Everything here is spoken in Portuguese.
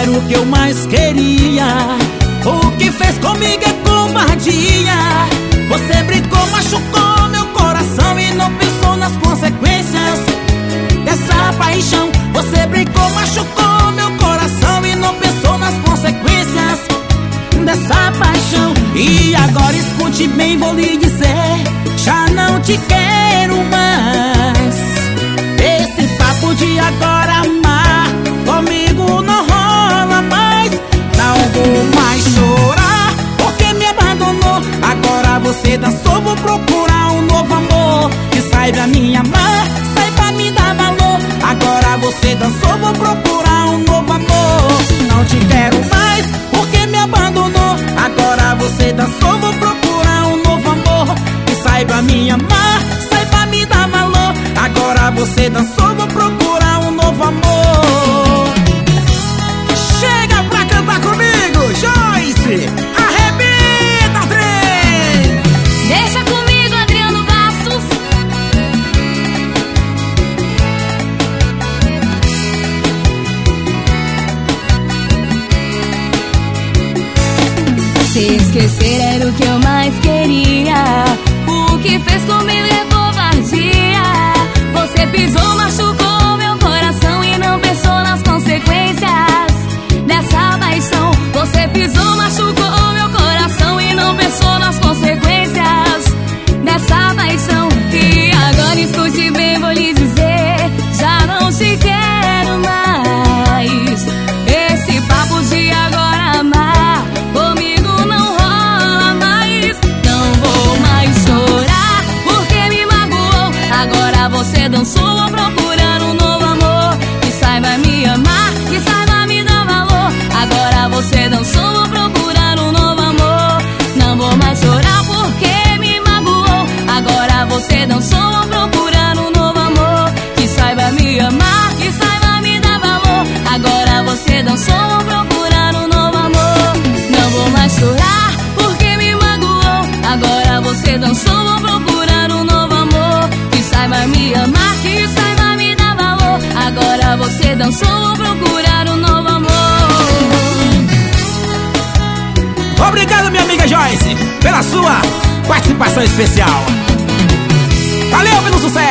era o que eu mais queria. O que fez comigo é covardia. Você brincou, machucou meu coração e não pensou nas consequências dessa paixão. Você brincou, machucou meu coração e não pensou nas consequências dessa paixão. E agora escute bem, vou lhe dizer, já não te quero mais. Esse papo de agora amar comigo não rola mais. Não vou mais chorar porque me abandonou. Agora você dançou, vou procurar um novo amor que saiba me amar, saiba me dar valor. Agora você dançou, vou procurar um novo amor. Não te quero mais porque me abandonou. Agora você dançou, vou procurar um novo amor que saiba me amar, saiba me dar valor. Agora você dançou, vou procurar um novo amor. Chega pra cantar comigo, Joyce! Arrebenta o trem! Deixa comigo, Adriano Bastos. Se esquecer era o que eu mais queria. O que fez comigo é covardia. Você pisou, machucou meu coração e não pensou nas consequências dessa paixão. Você pisou, machucou meu coração e não pensou nas consequências dessa paixão. E agora escute bem, vou lhe dizer, já não te quero mais. Esse papo de agora amar comigo não rola mais. Não vou mais chorar porque me magoou. Agora você dançou, vou procurar um novo amor que saiba me amar, que saiba me dar valor. Agora você dançou, vou procurar um novo amor. Não vou mais chorar porque me magoou. Agora você dançou, vou procurar um novo amor que saiba me amar, que saiba me dar valor. Agora você dançou, vou procurar um novo amor. Não vou mais chorar porque me magoou. Agora você dançou, vou procurar um novo amor que saiba me amar, que saiba me dar valor. Agora você dançou, vou procurar um novo amor. Obrigado, minha amiga Joyce, pela sua participação especial. Valeu pelo sucesso!